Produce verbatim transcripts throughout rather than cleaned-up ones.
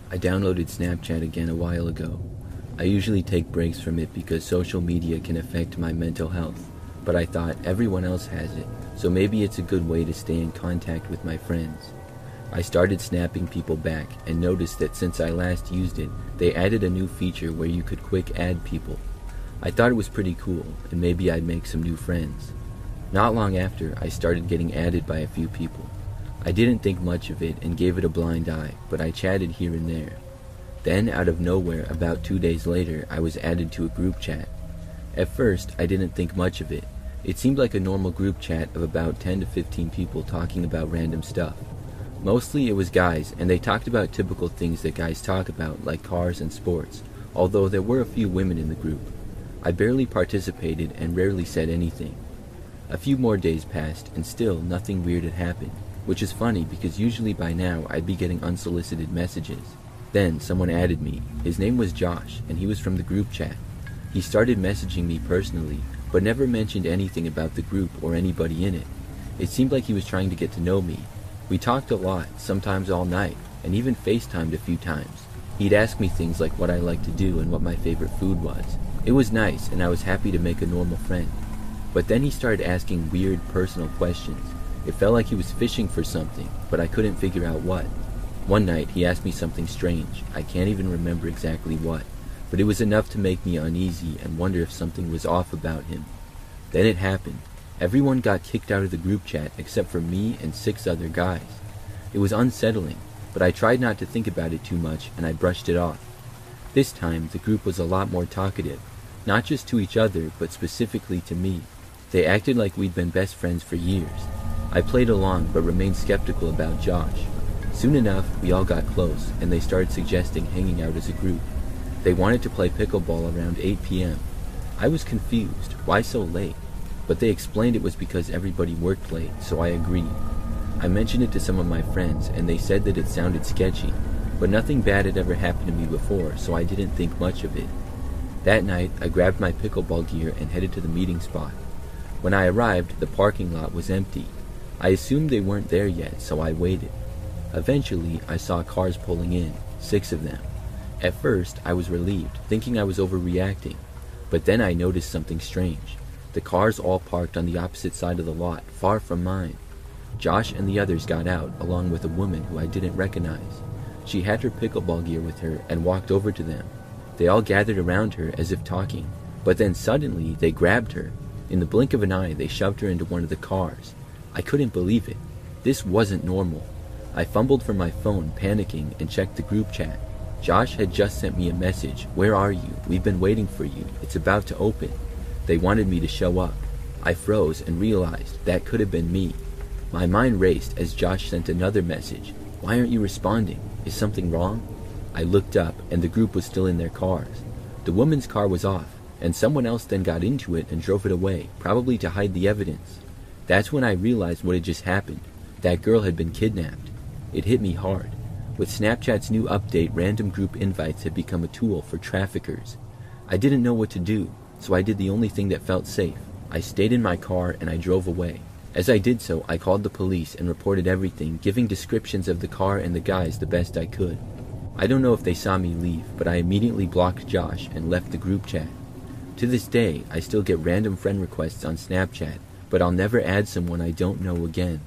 I downloaded Snapchat again a while ago. I usually take breaks from it because social media can affect my mental health, but I thought everyone else has it, so maybe it's a good way to stay in contact with my friends. I started snapping people back and noticed that since I last used it, they added a new feature where you could quick add people. I thought it was pretty cool, and maybe I'd make some new friends. Not long after, I started getting added by a few people. I didn't think much of it and gave it a blind eye, but I chatted here and there. Then, out of nowhere, about two days later, I was added to a group chat. At first, I didn't think much of it. It seemed like a normal group chat of about ten to fifteen people talking about random stuff. Mostly it was guys, and they talked about typical things that guys talk about, like cars and sports, although there were a few women in the group. I barely participated and rarely said anything. A few more days passed, and still nothing weird had happened, which is funny because usually by now I'd be getting unsolicited messages. Then someone added me. His name was Josh, and he was from the group chat. He started messaging me personally, but never mentioned anything about the group or anybody in it. It seemed like he was trying to get to know me. We talked a lot, sometimes all night, and even FaceTimed a few times. He'd ask me things like what I liked to do and what my favorite food was. It was nice, and I was happy to make a normal friend. But then he started asking weird, personal questions. It felt like he was fishing for something, but I couldn't figure out what. One night, he asked me something strange. I can't even remember exactly what, but it was enough to make me uneasy and wonder if something was off about him. Then it happened. Everyone got kicked out of the group chat except for me and six other guys. It was unsettling, but I tried not to think about it too much and I brushed it off. This time, the group was a lot more talkative, not just to each other, but specifically to me. They acted like we'd been best friends for years. I played along but remained skeptical about Josh. Soon enough, we all got close, and they started suggesting hanging out as a group. They wanted to play pickleball around eight p m I was confused. Why so late? But they explained it was because everybody worked late, so I agreed. I mentioned it to some of my friends, and they said that it sounded sketchy, but nothing bad had ever happened to me before, so I didn't think much of it. That night, I grabbed my pickleball gear and headed to the meeting spot. When I arrived, the parking lot was empty. I assumed they weren't there yet, so I waited. Eventually, I saw cars pulling in, six of them. At first, I was relieved, thinking I was overreacting, but then I noticed something strange. The cars all parked on the opposite side of the lot, far from mine. Josh and the others got out, along with a woman who I didn't recognize. She had her pickleball gear with her and walked over to them. They all gathered around her as if talking, but then suddenly they grabbed her. In the blink of an eye, they shoved her into one of the cars. I couldn't believe it. This wasn't normal. I fumbled for my phone, panicking, and checked the group chat. Josh had just sent me a message. "Where are you? We've been waiting for you. It's about to open." They wanted me to show up. I froze and realized that could have been me. My mind raced as Josh sent another message. "Why aren't you responding? Is something wrong?" I looked up, and the group was still in their cars. The woman's car was off, and someone else then got into it and drove it away, probably to hide the evidence. That's when I realized what had just happened. That girl had been kidnapped. It hit me hard. With Snapchat's new update, random group invites had become a tool for traffickers. I didn't know what to do, so I did the only thing that felt safe. I stayed in my car and I drove away. As I did so, I called the police and reported everything, giving descriptions of the car and the guys the best I could. I don't know if they saw me leave, but I immediately blocked Josh and left the group chat. To this day, I still get random friend requests on Snapchat, but I'll never add someone I don't know again.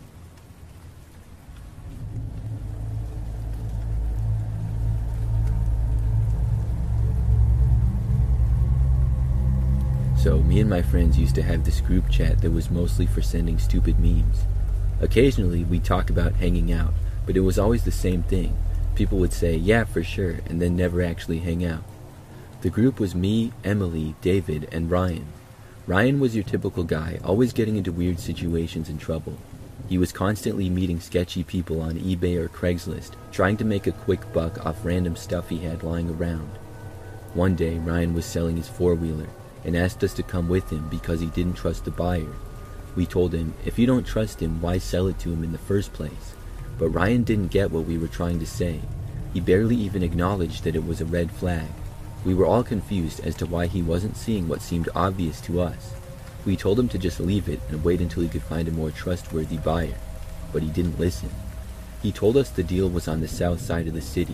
So, me and my friends used to have this group chat that was mostly for sending stupid memes. Occasionally, we'd talk about hanging out, but it was always the same thing. People would say, "Yeah, for sure," and then never actually hang out. The group was me, Emily, David, and Ryan. Ryan was your typical guy, always getting into weird situations and trouble. He was constantly meeting sketchy people on eBay or Craigslist, trying to make a quick buck off random stuff he had lying around. One day, Ryan was selling his four-wheeler, and asked us to come with him because he didn't trust the buyer. We told him, if you don't trust him, why sell it to him in the first place? But Ryan didn't get what we were trying to say. He barely even acknowledged that it was a red flag. We were all confused as to why he wasn't seeing what seemed obvious to us. We told him to just leave it and wait until he could find a more trustworthy buyer, but he didn't listen. He told us the deal was on the south side of the city,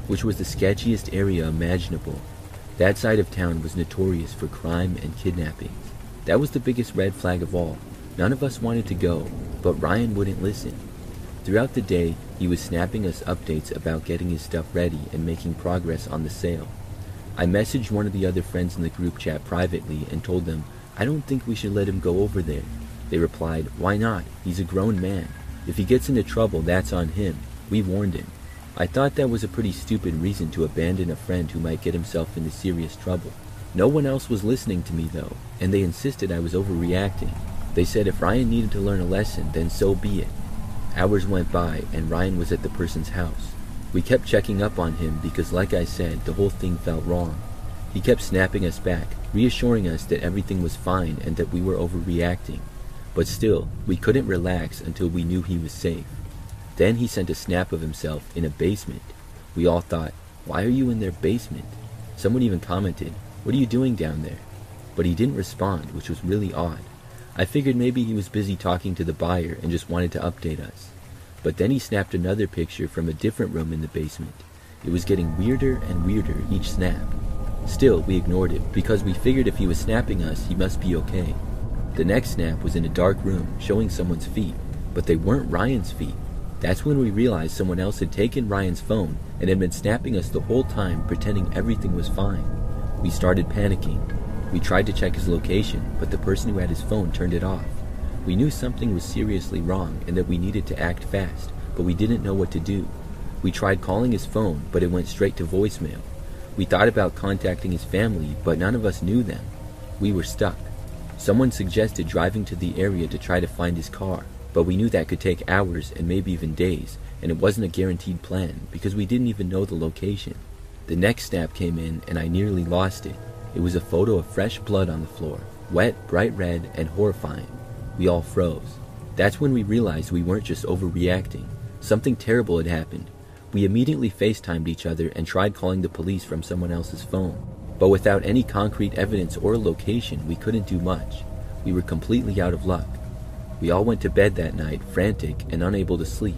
which was the sketchiest area imaginable. That side of town was notorious for crime and kidnappings. That was the biggest red flag of all. None of us wanted to go, but Ryan wouldn't listen. Throughout the day, he was snapping us updates about getting his stuff ready and making progress on the sale. I messaged one of the other friends in the group chat privately and told them, I don't think we should let him go over there. They replied, why not? He's a grown man. If he gets into trouble, that's on him. We warned him. I thought that was a pretty stupid reason to abandon a friend who might get himself into serious trouble. No one else was listening to me though, and they insisted I was overreacting. They said if Ryan needed to learn a lesson, then so be it. Hours went by, and Ryan was at the person's house. We kept checking up on him because, like I said, the whole thing felt wrong. He kept snapping us back, reassuring us that everything was fine and that we were overreacting. But still, we couldn't relax until we knew he was safe. Then he sent a snap of himself in a basement. We all thought, why are you in their basement? Someone even commented, what are you doing down there? But he didn't respond, which was really odd. I figured maybe he was busy talking to the buyer and just wanted to update us. But then he snapped another picture from a different room in the basement. It was getting weirder and weirder each snap. Still, we ignored it because we figured if he was snapping us, he must be okay. The next snap was in a dark room showing someone's feet, but they weren't Ryan's feet. That's when we realized someone else had taken Ryan's phone and had been snapping us the whole time, pretending everything was fine. We started panicking. We tried to check his location, but the person who had his phone turned it off. We knew something was seriously wrong and that we needed to act fast, but we didn't know what to do. We tried calling his phone, but it went straight to voicemail. We thought about contacting his family, but none of us knew them. We were stuck. Someone suggested driving to the area to try to find his car, but we knew that could take hours and maybe even days, and it wasn't a guaranteed plan because we didn't even know the location. The next snap came in and I nearly lost it. It was a photo of fresh blood on the floor, wet, bright red, and horrifying. We all froze. That's when we realized we weren't just overreacting. Something terrible had happened. We immediately FaceTimed each other and tried calling the police from someone else's phone. But without any concrete evidence or location, we couldn't do much. We were completely out of luck. We all went to bed that night, frantic and unable to sleep.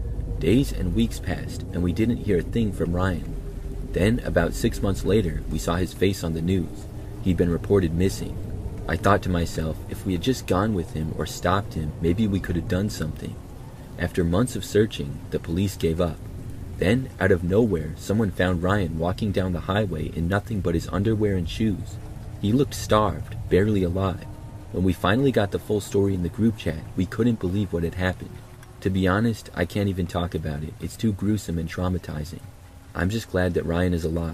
Days and weeks passed, and we didn't hear a thing from Ryan. Then, about six months later, we saw his face on the news. He'd been reported missing. I thought to myself, if we had just gone with him or stopped him, maybe we could have done something. After months of searching, the police gave up. Then, out of nowhere, someone found Ryan walking down the highway in nothing but his underwear and shoes. He looked starved, barely alive. When we finally got the full story in the group chat, we couldn't believe what had happened. To be honest, I can't even talk about it. It's too gruesome and traumatizing. I'm just glad that Ryan is alive.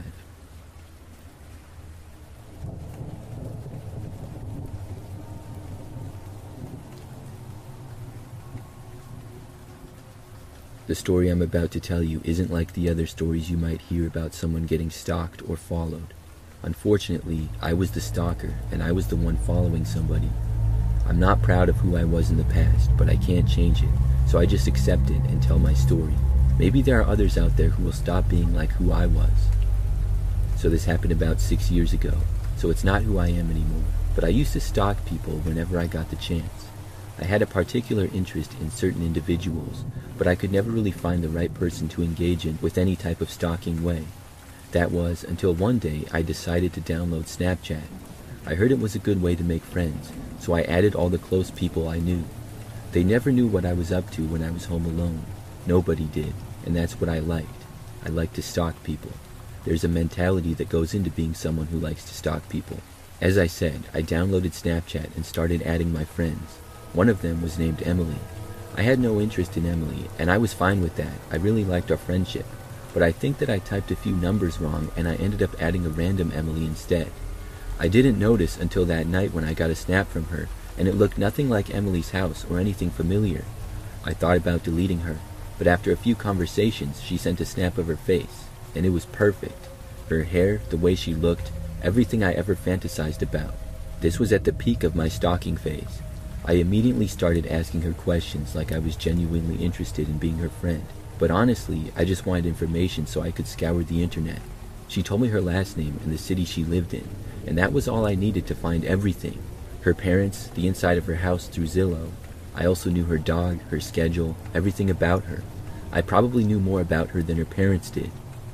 The story I'm about to tell you isn't like the other stories you might hear about someone getting stalked or followed. Unfortunately, I was the stalker, and I was the one following somebody. I'm not proud of who I was in the past, but I can't change it, so I just accept it and tell my story. Maybe there are others out there who will stop being like who I was. So this happened about six years ago, so it's not who I am anymore, but I used to stalk people whenever I got the chance. I had a particular interest in certain individuals, but I could never really find the right person to engage in with any type of stalking way. That was until one day I decided to download Snapchat. I heard it was a good way to make friends, so I added all the close people I knew. They never knew what I was up to when I was home alone. Nobody did, and that's what I liked. I like to stalk people. There's a mentality that goes into being someone who likes to stalk people. As I said, I downloaded Snapchat and started adding my friends. One of them was named Emily. I had no interest in Emily, and I was fine with that. I really liked our friendship. But I think that I typed a few numbers wrong and I ended up adding a random Emily instead. I didn't notice until that night when I got a snap from her, and it looked nothing like Emily's house or anything familiar. I thought about deleting her, but after a few conversations, she sent a snap of her face, and it was perfect. Her hair, the way she looked, everything I ever fantasized about. This was at the peak of my stalking phase. I immediately started asking her questions like I was genuinely interested in being her friend. But honestly, I just wanted information so I could scour the internet. She told me her last name and the city she lived in, and that was all I needed to find everything. Her parents, the inside of her house through Zillow. I also knew her dog, her schedule, everything about her. I probably knew more about her than her parents did.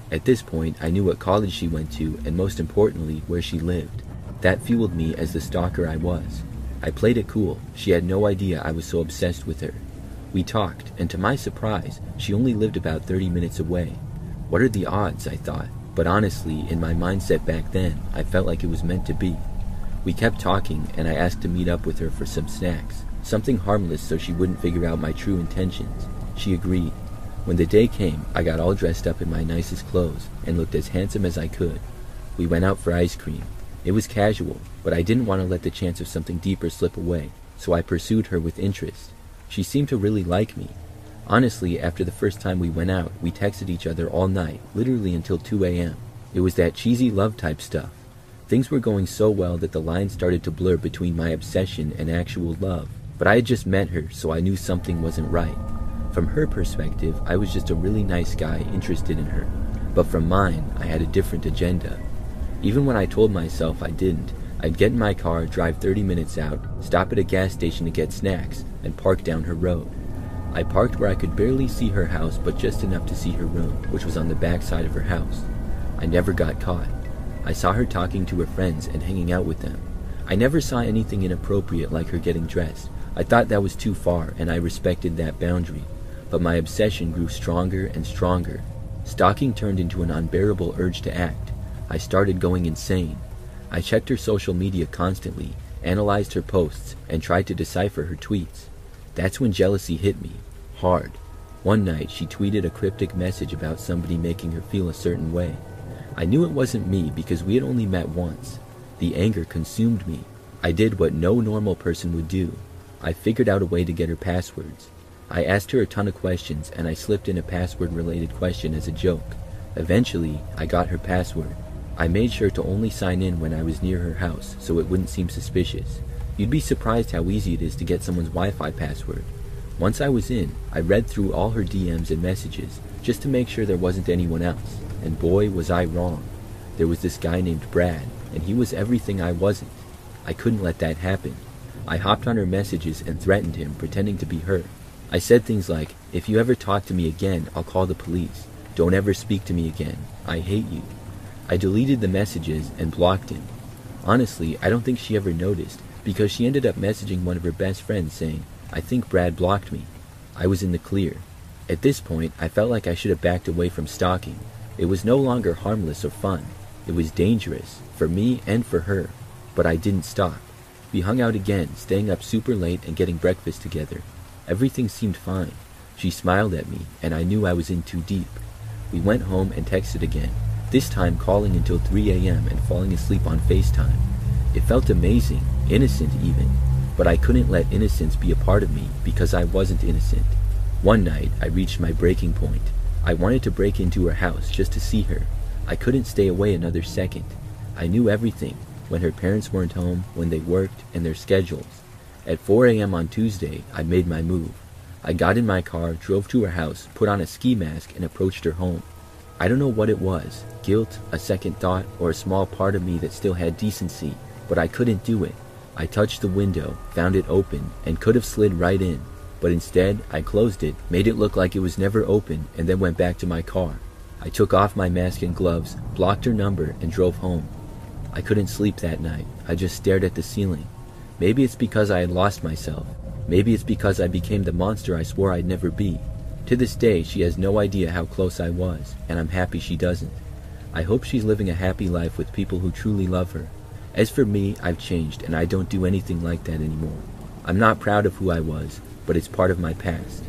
At this point, I knew what college she went to and most importantly, where she lived. That fueled me as the stalker I was. I played it cool. She had no idea I was so obsessed with her. We talked, and to my surprise, she only lived about thirty minutes away. What are the odds, I thought, but honestly, in my mindset back then, I felt like it was meant to be. We kept talking, and I asked to meet up with her for some snacks, something harmless so she wouldn't figure out my true intentions. She agreed. When the day came, I got all dressed up in my nicest clothes and looked as handsome as I could. We went out for ice cream. It was casual, but I didn't want to let the chance of something deeper slip away, so I pursued her with interest. She seemed to really like me. Honestly, after the first time we went out, we texted each other all night, literally until two a m It was that cheesy love type stuff. Things were going so well that the lines started to blur between my obsession and actual love, but I had just met her, so I knew something wasn't right. From her perspective, I was just a really nice guy interested in her, but from mine, I had a different agenda. Even when I told myself I didn't, I'd get in my car, drive thirty minutes out, stop at a gas station to get snacks, and park down her road. I parked where I could barely see her house, but just enough to see her room, which was on the back side of her house. I never got caught. I saw her talking to her friends and hanging out with them. I never saw anything inappropriate like her getting dressed. I thought that was too far, and I respected that boundary. But my obsession grew stronger and stronger. Stalking turned into an unbearable urge to act. I started going insane. I checked her social media constantly, analyzed her posts, and tried to decipher her tweets. That's when jealousy hit me, hard. One night, she tweeted a cryptic message about somebody making her feel a certain way. I knew it wasn't me because we had only met once. The anger consumed me. I did what no normal person would do. I figured out a way to get her passwords. I asked her a ton of questions, and I slipped in a password-related question as a joke. Eventually, I got her password. I made sure to only sign in when I was near her house, so it wouldn't seem suspicious. You'd be surprised how easy it is to get someone's Wi-Fi password. Once I was in, I read through all her D Ms and messages, just to make sure there wasn't anyone else, and boy was I wrong. There was this guy named Brad, and he was everything I wasn't. I couldn't let that happen. I hopped on her messages and threatened him, pretending to be her. I said things like, "If you ever talk to me again, I'll call the police. Don't ever speak to me again. I hate you." I deleted the messages and blocked him. Honestly, I don't think she ever noticed, because she ended up messaging one of her best friends saying, "I think Brad blocked me." I was in the clear. At this point, I felt like I should have backed away from stalking. It was no longer harmless or fun. It was dangerous, for me and for her. But I didn't stop. We hung out again, staying up super late and getting breakfast together. Everything seemed fine. She smiled at me, and I knew I was in too deep. We went home and texted again, this time calling until three a m and falling asleep on FaceTime. It felt amazing, innocent even, but I couldn't let innocence be a part of me because I wasn't innocent. One night, I reached my breaking point. I wanted to break into her house just to see her. I couldn't stay away another second. I knew everything, when her parents weren't home, when they worked, and their schedules. At four a m on Tuesday, I made my move. I got in my car, drove to her house, put on a ski mask, and approached her home. I don't know what it was, guilt, a second thought, or a small part of me that still had decency, but I couldn't do it. I touched the window, found it open, and could have slid right in, but instead, I closed it, made it look like it was never open, and then went back to my car. I took off my mask and gloves, blocked her number, and drove home. I couldn't sleep that night. I just stared at the ceiling. Maybe it's because I had lost myself. Maybe it's because I became the monster I swore I'd never be. To this day, she has no idea how close I was, and I'm happy she doesn't. I hope she's living a happy life with people who truly love her. As for me, I've changed, and I don't do anything like that anymore. I'm not proud of who I was, but it's part of my past.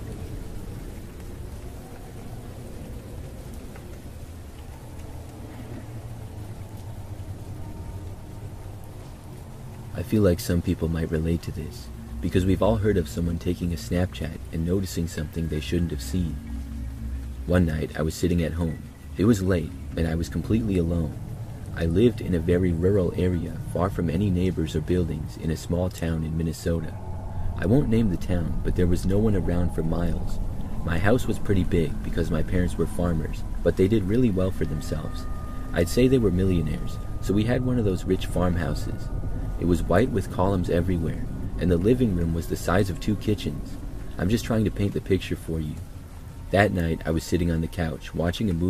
I feel like some people might relate to this, because we've all heard of someone taking a Snapchat and noticing something they shouldn't have seen. One night, I was sitting at home. It was late, and I was completely alone. I lived in a very rural area, far from any neighbors or buildings, in a small town in Minnesota. I won't name the town, but there was no one around for miles. My house was pretty big because my parents were farmers, but they did really well for themselves. I'd say they were millionaires, so we had one of those rich farmhouses. It was white with columns everywhere, and the living room was the size of two kitchens. I'm just trying to paint the picture for you. That night, I was sitting on the couch, watching a movie,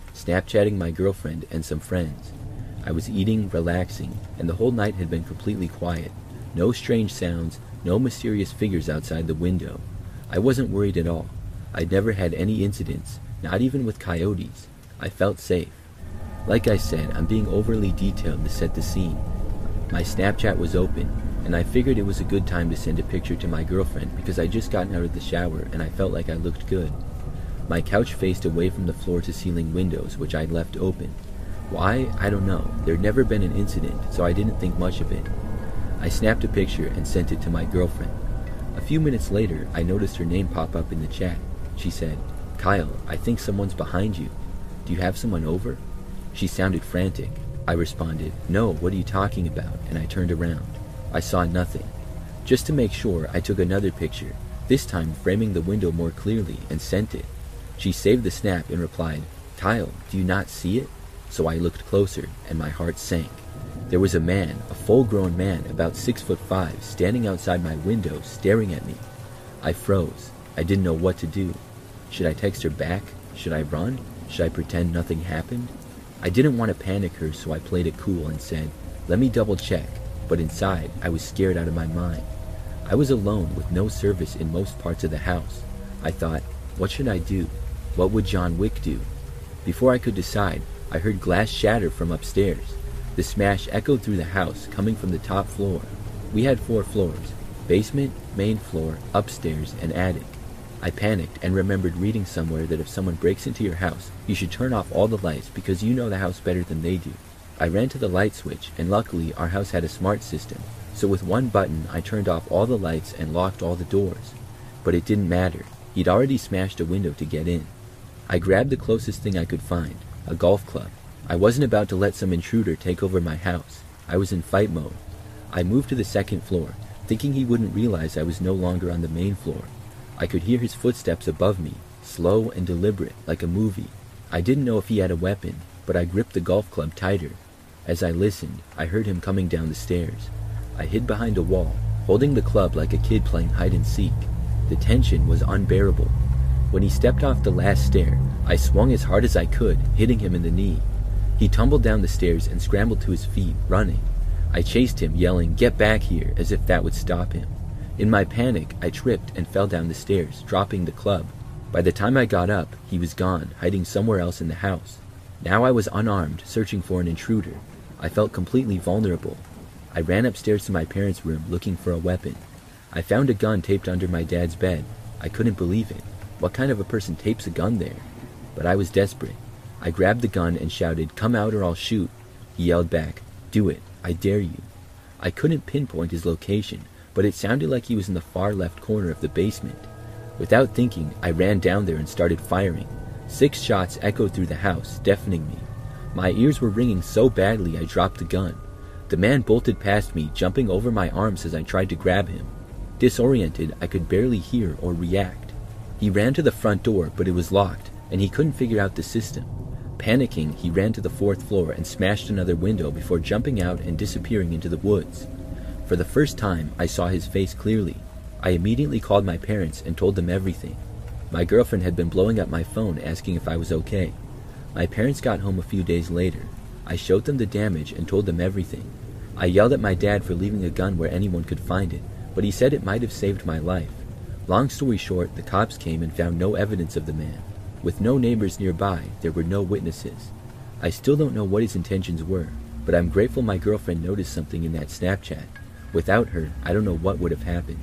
Snapchatting my girlfriend and some friends. I was eating, relaxing, and the whole night had been completely quiet. No strange sounds, no mysterious figures outside the window. I wasn't worried at all. I'd never had any incidents, not even with coyotes. I felt safe. Like I said, I'm being overly detailed to set the scene. My Snapchat was open, and I figured it was a good time to send a picture to my girlfriend because I'd just gotten out of the shower and I felt like I looked good. My couch faced away from the floor-to-ceiling windows, which I'd left open. Why? I don't know. There'd never been an incident, so I didn't think much of it. I snapped a picture and sent it to my girlfriend. A few minutes later, I noticed her name pop up in the chat. She said, "Kyle, I think someone's behind you. Do you have someone over?" She sounded frantic. I responded, "No, what are you talking about?" and I turned around. I saw nothing. Just to make sure, I took another picture, this time framing the window more clearly, and sent it. She saved the snap and replied, "Kyle, do you not see it?" So I looked closer, and my heart sank. There was a man, a full-grown man, about six foot five, standing outside my window, staring at me. I froze. I didn't know what to do. Should I text her back? Should I run? Should I pretend nothing happened? I didn't want to panic her, so I played it cool and said, "Let me double-check." But inside, I was scared out of my mind. I was alone with no service in most parts of the house. I thought, what should I do? What would John Wick do? Before I could decide, I heard glass shatter from upstairs. The smash echoed through the house, coming from the top floor. We had four floors: basement, main floor, upstairs, and attic. I panicked and remembered reading somewhere that if someone breaks into your house, you should turn off all the lights because you know the house better than they do. I ran to the light switch, and luckily our house had a smart system, so with one button I turned off all the lights and locked all the doors. But it didn't matter. He'd already smashed a window to get in. I grabbed the closest thing I could find, a golf club. I wasn't about to let some intruder take over my house. I was in fight mode. I moved to the second floor, thinking he wouldn't realize I was no longer on the main floor. I could hear his footsteps above me, slow and deliberate, like a movie. I didn't know if he had a weapon, but I gripped the golf club tighter. As I listened, I heard him coming down the stairs. I hid behind a wall, holding the club like a kid playing hide-and-seek. The tension was unbearable. When he stepped off the last stair, I swung as hard as I could, hitting him in the knee. He tumbled down the stairs and scrambled to his feet, running. I chased him, yelling, "Get back here," as if that would stop him. In my panic, I tripped and fell down the stairs, dropping the club. By the time I got up, he was gone, hiding somewhere else in the house. Now I was unarmed, searching for an intruder. I felt completely vulnerable. I ran upstairs to my parents' room, looking for a weapon. I found a gun taped under my dad's bed. I couldn't believe it. What kind of a person tapes a gun there? But I was desperate. I grabbed the gun and shouted, "Come out or I'll shoot." He yelled back, "Do it, I dare you." I couldn't pinpoint his location, but it sounded like he was in the far left corner of the basement. Without thinking, I ran down there and started firing. Six shots echoed through the house, deafening me. My ears were ringing so badly I dropped the gun. The man bolted past me, jumping over my arms as I tried to grab him. Disoriented, I could barely hear or react. He ran to the front door, but it was locked, and he couldn't figure out the system. Panicking, he ran to the fourth floor and smashed another window before jumping out and disappearing into the woods. For the first time, I saw his face clearly. I immediately called my parents and told them everything. My girlfriend had been blowing up my phone asking if I was okay. My parents got home a few days later. I showed them the damage and told them everything. I yelled at my dad for leaving a gun where anyone could find it, but he said it might have saved my life. Long story short, the cops came and found no evidence of the man. With no neighbors nearby, there were no witnesses. I still don't know what his intentions were, but I'm grateful my girlfriend noticed something in that Snapchat. Without her, I don't know what would have happened.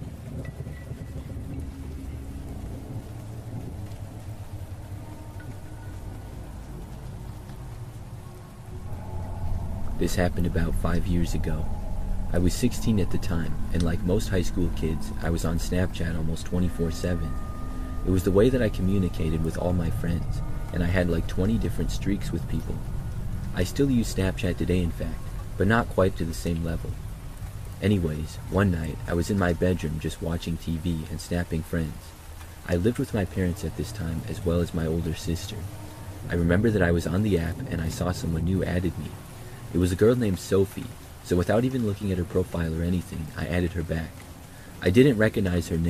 This happened about five years ago. I was sixteen at the time, and like most high school kids, I was on Snapchat almost twenty-four seven. It was the way that I communicated with all my friends, and I had like twenty different streaks with people. I still use Snapchat today, in fact, but not quite to the same level. Anyways, one night, I was in my bedroom just watching T V and snapping friends. I lived with my parents at this time, as well as my older sister. I remember that I was on the app, and I saw someone new added me. It was a girl named Sophie, so without even looking at her profile or anything, I added her back. I didn't recognize her name,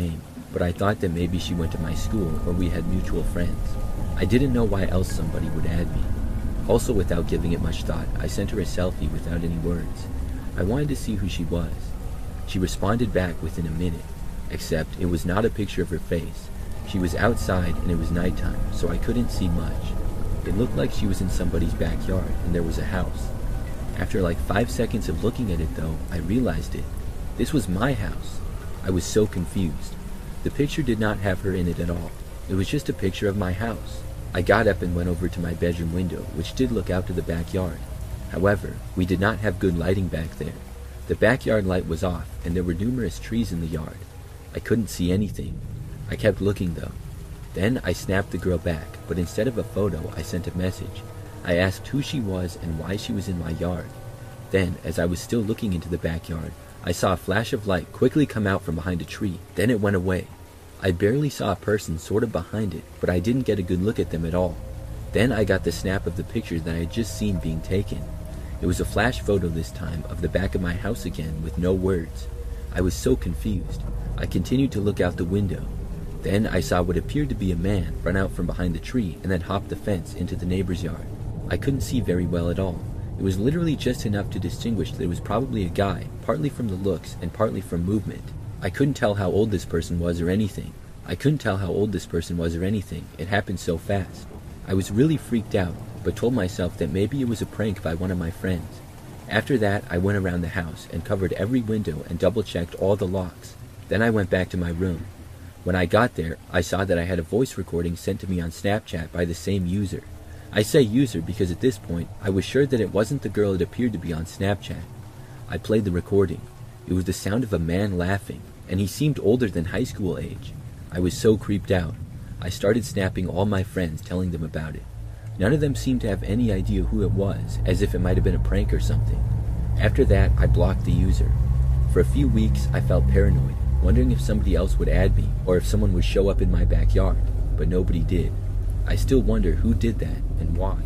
but I thought that maybe she went to my school or we had mutual friends. I didn't know why else somebody would add me. Also, without giving it much thought, I sent her a selfie without any words. I wanted to see who she was. She responded back within a minute, except it was not a picture of her face. She was outside and it was nighttime, so I couldn't see much. It looked like she was in somebody's backyard and there was a house. After like five seconds of looking at it though, I realized it. This was my house. I was so confused. The picture did not have her in it at all. It was just a picture of my house. I got up and went over to my bedroom window, which did look out to the backyard. However, we did not have good lighting back there. The backyard light was off, and there were numerous trees in the yard. I couldn't see anything. I kept looking though. Then I snapped the girl back, but instead of a photo, I sent a message. I asked who she was and why she was in my yard. Then, as I was still looking into the backyard, I saw a flash of light quickly come out from behind a tree. Then it went away. I barely saw a person sort of behind it, but I didn't get a good look at them at all. Then I got the snap of the picture that I had just seen being taken. It was a flash photo this time of the back of my house again with no words. I was so confused. I continued to look out the window. Then I saw what appeared to be a man run out from behind the tree and then hop the fence into the neighbor's yard. I couldn't see very well at all. It was literally just enough to distinguish that it was probably a guy, partly from the looks and partly from movement. I couldn't tell how old this person was or anything. I couldn't tell how old this person was or anything. It happened so fast. I was really freaked out, but told myself that maybe it was a prank by one of my friends. After that, I went around the house and covered every window and double-checked all the locks. Then I went back to my room. When I got there, I saw that I had a voice recording sent to me on Snapchat by the same user. I say user because at this point, I was sure that it wasn't the girl it appeared to be on Snapchat. I played the recording. It was the sound of a man laughing, and he seemed older than high school age. I was so creeped out. I started snapping all my friends, telling them about it. None of them seemed to have any idea who it was, as if it might have been a prank or something. After that, I blocked the user. For a few weeks, I felt paranoid, wondering if somebody else would add me, or if someone would show up in my backyard, but nobody did. I still wonder who did that, and why.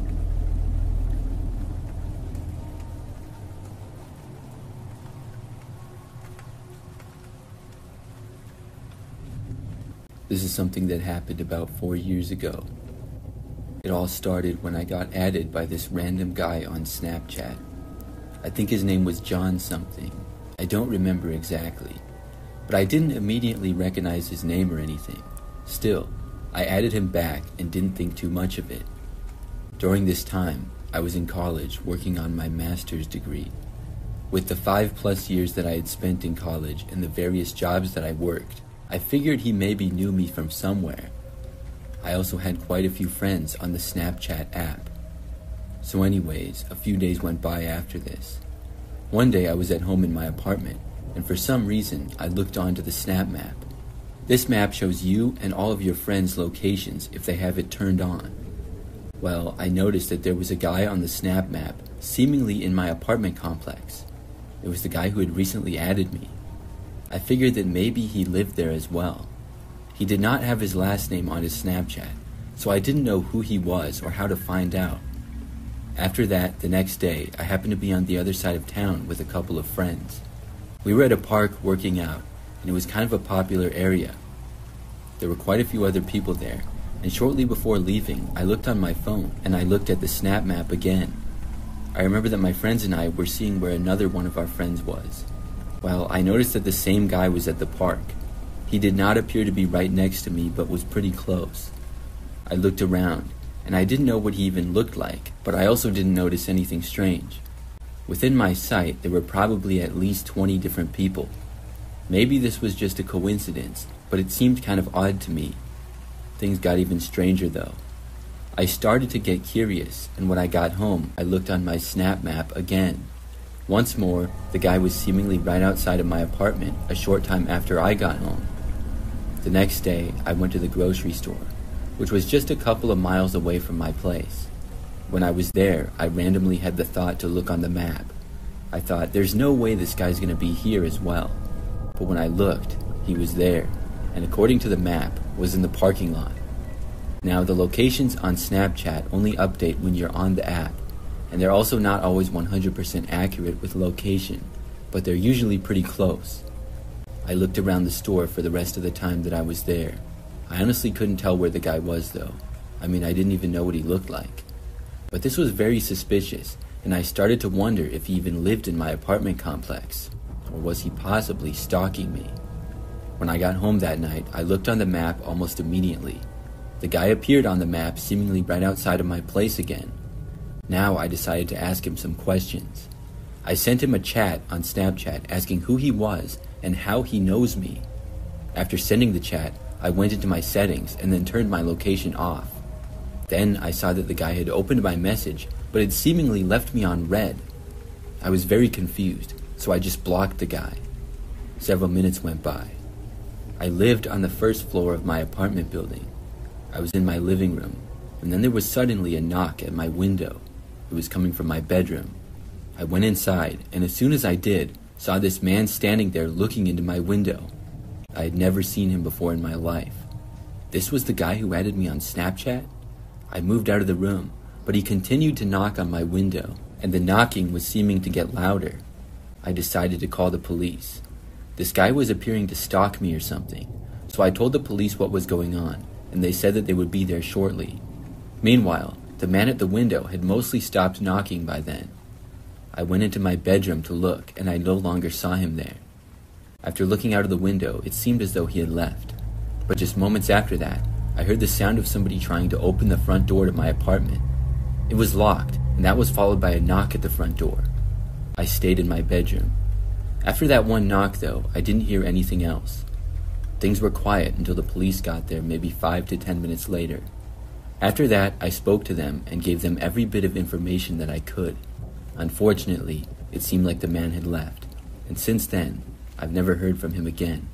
This is something that happened about four years ago. It all started when I got added by this random guy on Snapchat. I think his name was John something. I don't remember exactly. But I didn't immediately recognize his name or anything. Still, I added him back and didn't think too much of it. During this time, I was in college working on my master's degree. With the five plus years that I had spent in college and the various jobs that I worked, I figured he maybe knew me from somewhere. I also had quite a few friends on the Snapchat app. So anyways, a few days went by after this. One day I was at home in my apartment, and for some reason I looked onto the Snap map. This map shows you and all of your friends' locations if they have it turned on. Well, I noticed that there was a guy on the Snap map, seemingly in my apartment complex. It was the guy who had recently added me. I figured that maybe he lived there as well. He did not have his last name on his Snapchat, so I didn't know who he was or how to find out. After that, the next day, I happened to be on the other side of town with a couple of friends. We were at a park working out, and it was kind of a popular area. There were quite a few other people there, and shortly before leaving, I looked on my phone, and I looked at the Snap map again. I remember that my friends and I were seeing where another one of our friends was. Well, I noticed that the same guy was at the park. He did not appear to be right next to me, but was pretty close. I looked around, and I didn't know what he even looked like, but I also didn't notice anything strange. Within my sight, there were probably at least twenty different people. Maybe this was just a coincidence, but it seemed kind of odd to me. Things got even stranger though. I started to get curious, and when I got home, I looked on my Snap map again. Once more, the guy was seemingly right outside of my apartment a short time after I got home. The next day, I went to the grocery store, which was just a couple of miles away from my place. When I was there, I randomly had the thought to look on the map. I thought, there's no way this guy's gonna be here as well. But when I looked, he was there, and according to the map, was in the parking lot. Now, the locations on Snapchat only update when you're on the app, and they're also not always one hundred percent accurate with location, but they're usually pretty close. I looked around the store for the rest of the time that I was there. I honestly couldn't tell where the guy was though. I mean, I didn't even know what he looked like. But this was very suspicious, and I started to wonder if he even lived in my apartment complex, or was he possibly stalking me? When I got home that night, I looked on the map almost immediately. The guy appeared on the map seemingly right outside of my place again. Now I decided to ask him some questions. I sent him a chat on Snapchat asking who he was and how he knows me. After sending the chat, I went into my settings and then turned my location off. Then I saw that the guy had opened my message, but had seemingly left me on red. I was very confused, so I just blocked the guy. Several minutes went by. I lived on the first floor of my apartment building. I was in my living room, and then there was suddenly a knock at my window. It was coming from my bedroom. I went inside, and as soon as I did, saw this man standing there looking into my window. I had never seen him before in my life. This was the guy who added me on Snapchat? I moved out of the room, but he continued to knock on my window, and the knocking was seeming to get louder. I decided to call the police. This guy was appearing to stalk me or something, so I told the police what was going on, and they said that they would be there shortly. Meanwhile, the man at the window had mostly stopped knocking by then. I went into my bedroom to look, and I no longer saw him there. After looking out of the window, it seemed as though he had left. But just moments after that, I heard the sound of somebody trying to open the front door to my apartment. It was locked, and that was followed by a knock at the front door. I stayed in my bedroom. After that one knock, though, I didn't hear anything else. Things were quiet until the police got there maybe five to ten minutes later. After that, I spoke to them and gave them every bit of information that I could. Unfortunately, it seemed like the man had left, and since then, I've never heard from him again.